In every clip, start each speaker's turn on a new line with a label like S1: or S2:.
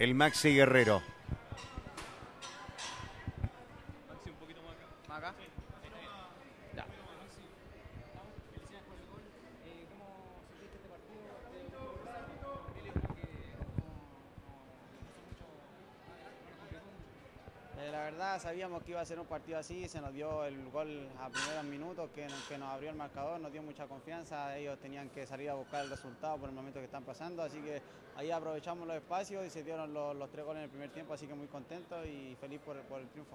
S1: el Maxi Guerrero.
S2: Maxi, un poquito más acá.
S3: ¿Más acá?
S2: Sí, ahí está bien.
S3: Ya.
S4: Felicidades por el gol. ¿Cómo sentiste este partido? Emilio creo que no puso mucho adelante, no lo completó mucho.
S3: La verdad sabíamos que iba a ser un partido así, se nos dio el gol a primeros minutos que nos abrió el marcador, nos dio mucha confianza, ellos tenían que salir a buscar el resultado por el momento que están pasando, así que ahí aprovechamos los espacios y se dieron los 3 goles en el primer tiempo, así que muy contento y feliz por el triunfo.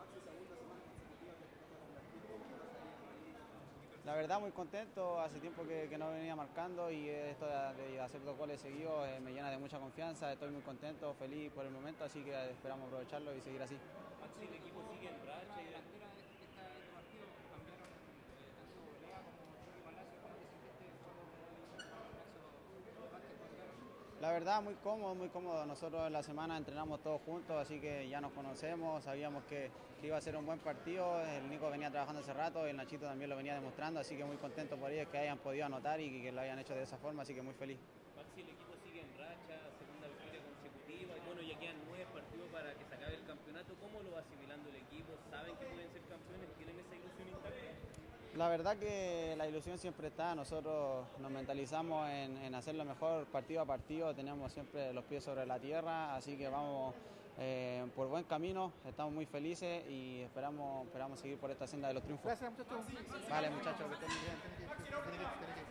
S3: La verdad muy contento, hace tiempo que no venía marcando y esto de hacer 2 goles seguidos me llena de mucha confianza, estoy muy contento, feliz por el momento, así que esperamos aprovecharlo y seguir así.
S2: Maxi, el equipo sigue en racha.
S4: La delantera de este partido cambiaron tanto Lea como Chucky Palacio. ¿Cómo te sentiste solo con Ignacio Vázquez cuando llegaron?
S3: La verdad muy cómodo, nosotros en la semana entrenamos todos juntos, así que ya nos conocemos, sabíamos que iba a ser un buen partido, el Nico venía trabajando hace rato, el Nachito también lo venía demostrando, así que muy contento por ellos que hayan podido anotar y que lo hayan hecho de esa forma, así que muy feliz.
S2: Maxi, el equipo sigue en racha, segunda victoria consecutiva, y bueno, ya quedan 9 partidos para que se acabe el campeonato. ¿Cómo lo va asimilando el equipo? ¿Saben que pueden ser campeones? ¿Tienen esa ilusión intacta?
S3: La verdad que la ilusión siempre está, nosotros nos mentalizamos en hacer lo mejor partido a partido, tenemos siempre los pies sobre la tierra, así que vamos por buen camino, estamos muy felices y esperamos seguir por esta senda de los triunfos.
S4: Gracias, muchachos.
S3: Vale muchachos, que estén muy bien.